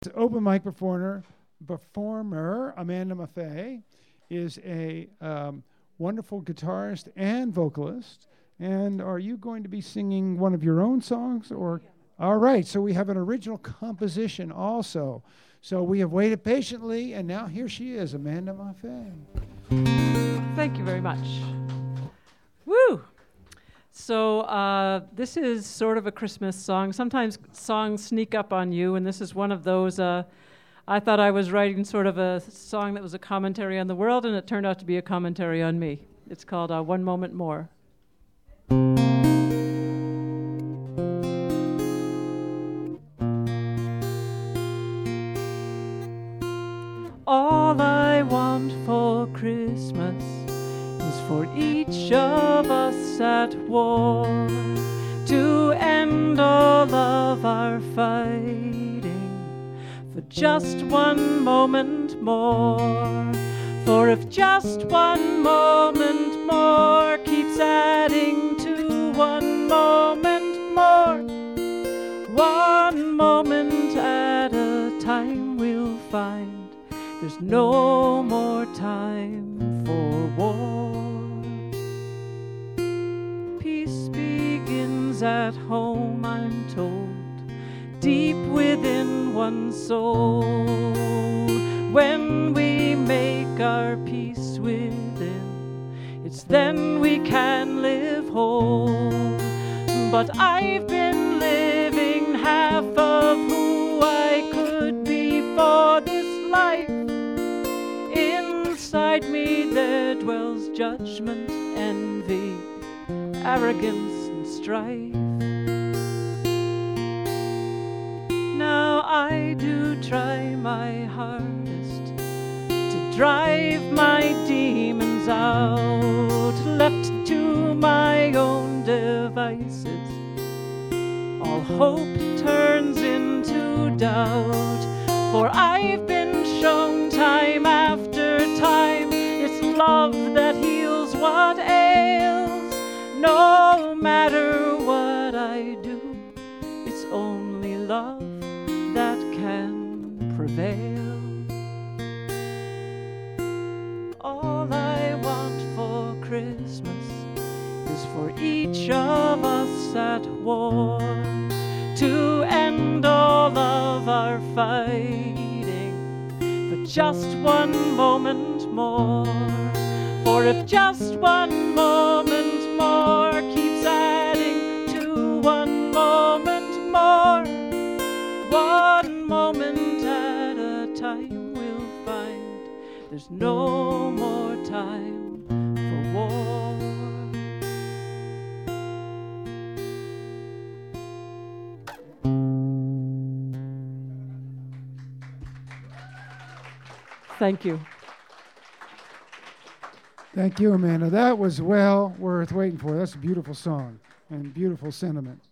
Open mic performer Amanda Maffei is a wonderful guitarist and vocalist. And are you going to be singing one of your own songs? Or all right, so we have an original composition also. So we have waited patiently, and now here she is, Amanda Maffei. Thank you very much. Woo! So this is sort of a Christmas song. Sometimes songs sneak up on you, and this is one of those. I thought I was writing sort of a song that was a commentary on the world, and it turned out to be a commentary on me. It's called One Moment More. All I want for Christmas is for each of us at war to end all of our fighting for just one moment more. For if just one moment more keeps adding to one moment more, one moment at a time we'll find there's no more time for war. Peace begins at home, I'm told, deep within one's soul. When we make our peace within, it's then we can live whole. But I've been living half of who I could be for this life. Inside me there dwells judgment, envy, arrogance, and strife. Now I do try my hardest to drive my demons out. Left to my own devices, all hope turns into doubt. For I've been shown time after time it's love that heals what ails. No matter what I do, it's only love that can prevail. All I want for Christmas is for each of us at war to end all of our fighting for just one moment more. For if just one moment more keeps adding to one moment more, one moment at a time we'll find there's no more time for war. Thank you. Thank you, Amanda. That was well worth waiting for. That's a beautiful song and beautiful sentiment.